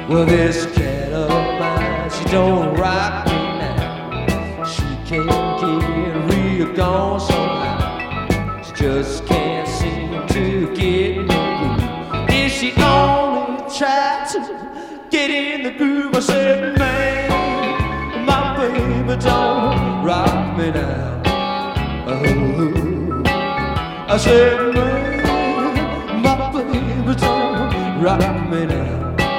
Well, this cat of mine, she don't rock me now. She can't get real gone somehow. She just can't seem to get in the groove. If she only tried to get in the groove, I said, man, my baby don't rock me now. Oh, I said, man, my baby don't rock me now.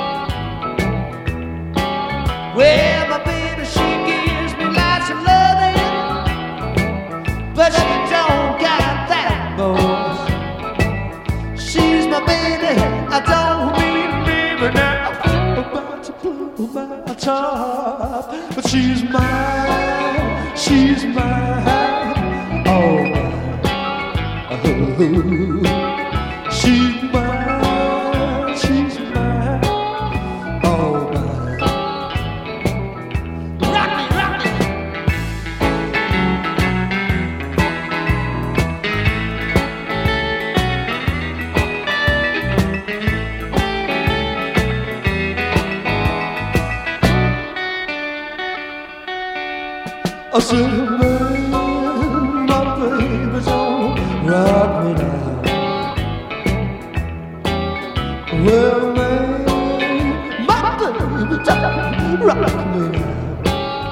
Well, my baby, she gives me lots of loving, but she don't got that voice. She's my baby, I don't mean baby now. I'm about to blow my top, but she's mine, she's mine, oh my, oh, she's mine, she's mine, oh my. I said, man, my baby don't rock me now. Well, man, my baby don't rock me now.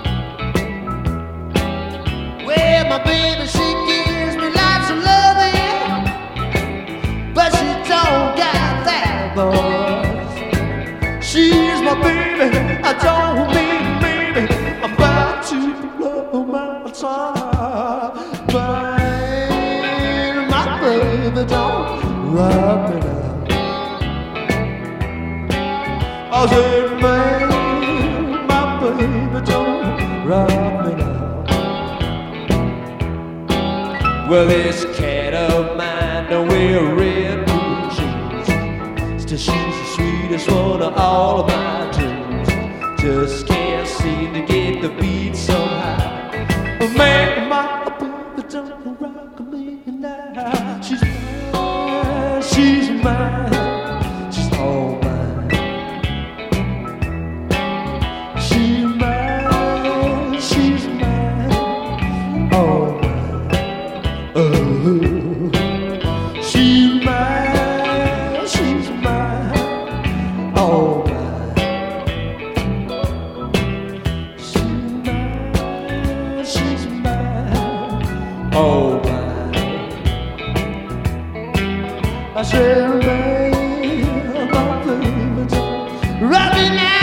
Well, my baby, she gives me lots of loving, but she don't got that voice. She's my baby, I don't mean baby, I'm about to blow my top, man, my baby don't rock me now. I said, man, my baby don't rock me now. Well, this cat of mine don't wear red blue jeans. Still, she's the sweetest one of all of my dreams. Just can't seem to get the beat somehow. Man, my baby don't rock me now. She's mine, she's mine, she's all mine. She's mine, she's mine, all mine. Oh, she's mine, all mine. Oh, I said, man, my baby don't rock me now.